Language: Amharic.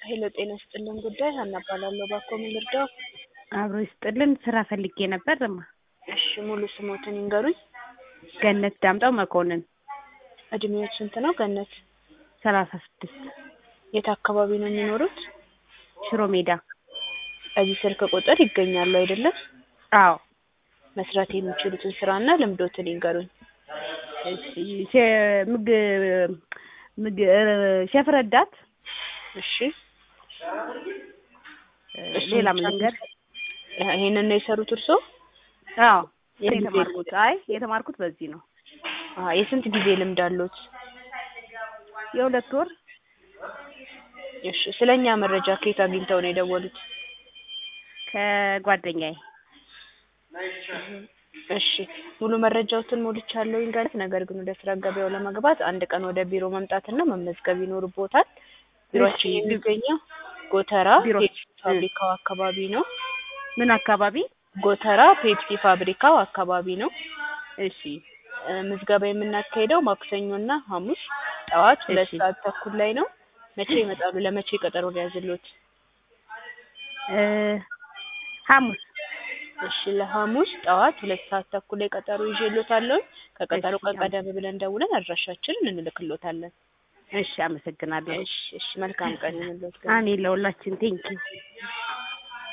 ሄሎ ጤና ይስጥልን ጉዳይ ሀና እባላለሁ። ባኮ ምን ልርዳው? አብሮ ይስጥልን ስራ ፈልጌ ነበርማ። እሺ ሙሉ ስሞትን ይንገሩኝ። ገነት ዳምጠው መኮንን። እድሜው ስንት ነው ገነት? 36 የት አካባቢ ነው የሚኖሩት? ሽሮ ሜዳ። እዚህ ስልክ ቁጥር ይገኛሉ አይደለም? አዎ። መስራት የሚችሉትን ስራና ልምዶትን ይንገሩኝ። እሺ ሼፍ ረዳት። እሺ ሌላ ምን ልንገር? ይሄንን ነው የሰሩት እርሶ? አዎ የተማርኩት በዚህ ነው። የስንት ጊዜ ልምድ አሉት? የ2 ወር። እሺ ስለኛ መረጃ ከየት አግኝተው ነው የደወሉት? ከጓደኛዬ። እሺ ሙሉ መረጃዎትን ሞልቻለሁ ይንገሩኝ። ነገር ግን ወደ ስራ ገበያው ለመግባት አንድ ቀን ወደ ቢሮ መምጣትና መመዝገብ ይኖርቦታል። ቢሮአችን የሚገኘው ጎተራ ፔፕሲ ፋብሪካው አካባቢ ነው። ምን አካባቢ? ጎተራ ፔፕሲ ፋብሪካው አካባቢ ነው። እሺ ምዝገባ የምናካሄደው ማክሰኞና ሐሙስ ጠዋት 2 ሰዓት ተኩል ላይ ነው። መቼ ይመጣሉ? ለመቼ ቀጠሮ ያዝልዎት? ሐሙስ። እሺ ለሐሙስ ጠዋት 2 ሰዓት ተኩል ላይ ቀጠሮ ይዤልዎታለሁ። ከቀጠሮ ቀደም ብለን ደውለን አድራሻችንን እንልክልዎታለን። እሺ አመሰግናለሁ። እሺ መልካም ቀን ይሁንልዎት። አሜን ለሁላችን ቴንኪው።